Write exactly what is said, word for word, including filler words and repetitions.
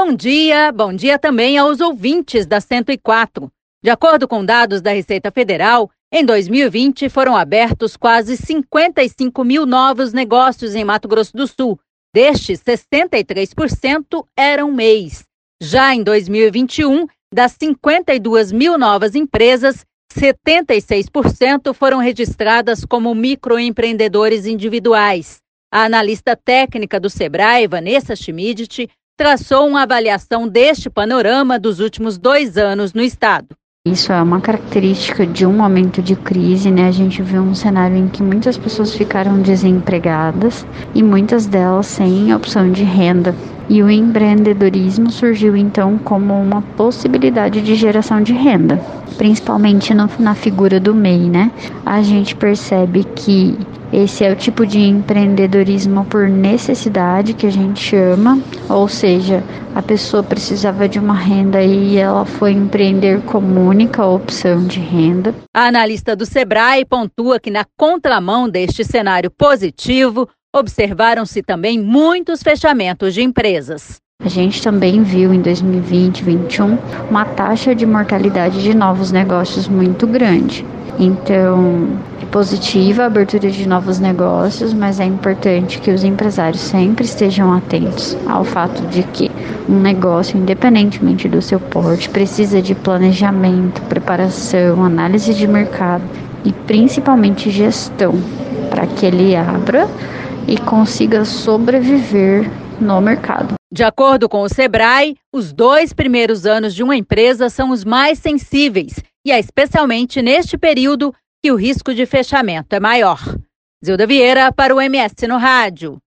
Bom dia, bom dia também aos ouvintes da cento e quatro. De acordo com dados da Receita Federal, em dois mil e vinte foram abertos quase cinquenta e cinco mil novos negócios em Mato Grosso do Sul. Destes, sessenta e três por cento eram M E Is. Já em dois mil e vinte e um, das cinquenta e duas mil novas empresas, setenta e seis por cento foram registradas como microempreendedores individuais. A analista técnica do Sebrae, Vanessa Schmidt, traçou uma avaliação deste panorama dos últimos dois anos no estado. Isso é uma característica de um momento de crise, né? A gente viu um cenário em que muitas pessoas ficaram desempregadas e muitas delas sem opção de renda. E o empreendedorismo surgiu então como uma possibilidade de geração de renda, principalmente no, na figura do M E I, né? A gente percebe que esse é o tipo de empreendedorismo por necessidade que a gente chama, ou seja, a pessoa precisava de uma renda e ela foi empreender como única opção de renda. A analista do Sebrae pontua que na contramão deste cenário positivo, observaram-se também muitos fechamentos de empresas. A gente também viu em dois mil e vinte e dois mil e vinte e um uma taxa de mortalidade de novos negócios muito grande. Então, é positiva a abertura de novos negócios, mas é importante que os empresários sempre estejam atentos ao fato de que um negócio, independentemente do seu porte, precisa de planejamento, preparação, análise de mercado e principalmente gestão para que ele abra e consiga sobreviver no mercado. De acordo com o Sebrae, os dois primeiros anos de uma empresa são os mais sensíveis e é especialmente neste período que o risco de fechamento é maior. Zilda Vieira para o M S no Rádio.